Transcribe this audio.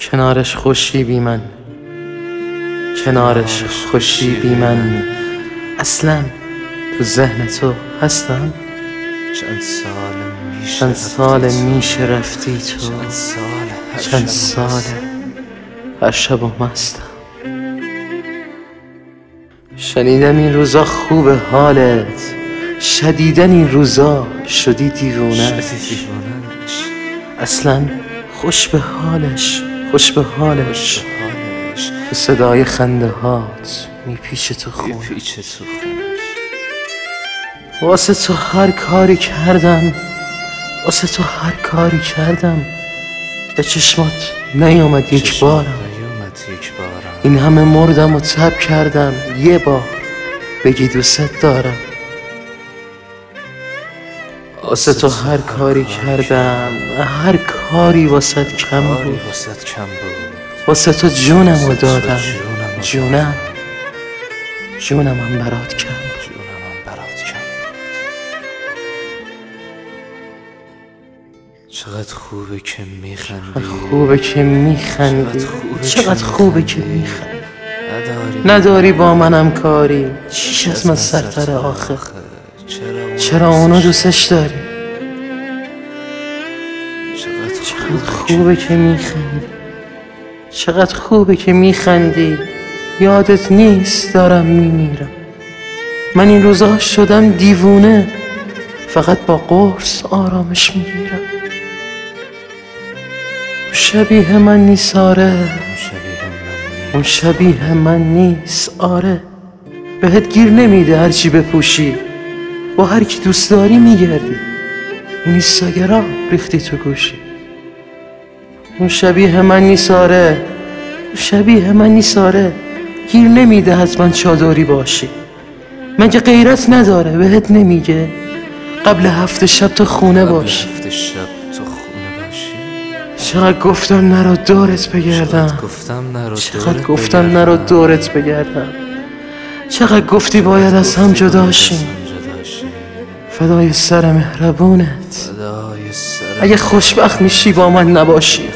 کنارش خوشی بی من، کنارش خوشی بی من. اصلا تو ذهن تو هستم. چند سال میشه رفتی تو، چند ساله هر شب و مستم. شنیدم این روزا خوب حالت، شدیدن این روزا شدی دیوونه. اصلا خوش به حالش، خوش به حالش. تو صدای خنده هات میپیچه تو خونش. واسه تو هر کاری کردم، واسه تو هر کاری کردم، به چشمات نیامد یک بارم. این همه مردم و تب کردم، یه بار بگی دوست دارم. واسه تو هر کاری کردم، هر کاری واسه کم بود. واسه تو جونمو دادم، جونم هم برات کم بود. چقدر خوبه که میخندی، خوبه که میخندی، چقدر خوبه که میخندی. نداری با منم کاری، چیش از من سرتر آخه. چرا اونو دوستش داری؟ چقدر خوبه که میخندی، چقدر خوبه که میخندی. یادت نیست دارم میمیرم. من این روزا شدم دیوونه، فقط با قرص آرامش میگیرم. شبیه من نیست آره، اون شبیه من نیست آره. بهت گیر نمیده هرچی بپوشی، با هر کی دوست داری میگردی. این اینستاگرام ریختی تو گوشی. اون شبیه من نیست آره، اون شبیه من نیست آره. گیر نمیده حتما چادری باشی. مگه غیرت نداره بهت نمیگه قبل 7 شب تو خونه باشی. چقدر گفتم نرو دورت بگردم، چقدر گفتم نرو دورت بگردم. چقدر گفتی باید از هم جدا شیم، فدای سر مهربونت. اگه خوشبخت میشی با من نباشی،